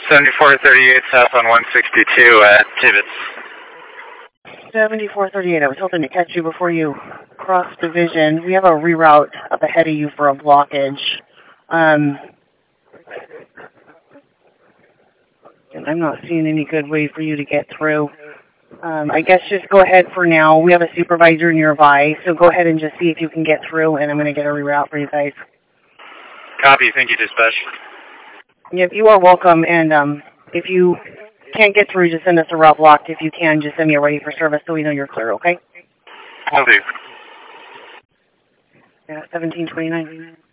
7438 south on 162 at Tibbetts. 7438, I was hoping to catch you before you cross division. We have a reroute up ahead of you for a blockage. And I'm not seeing any good way for you to get through. I guess just go ahead for now. We have a supervisor nearby, so go ahead and just see if you can get through, and I'm going to get a reroute for you guys. Copy. Thank you, dispatch. Yep, you are welcome, and if you can't get through, just send us a route blocked. If you can, just send me a ready for service so we know you're clear, okay? Will do. Yeah, 1729.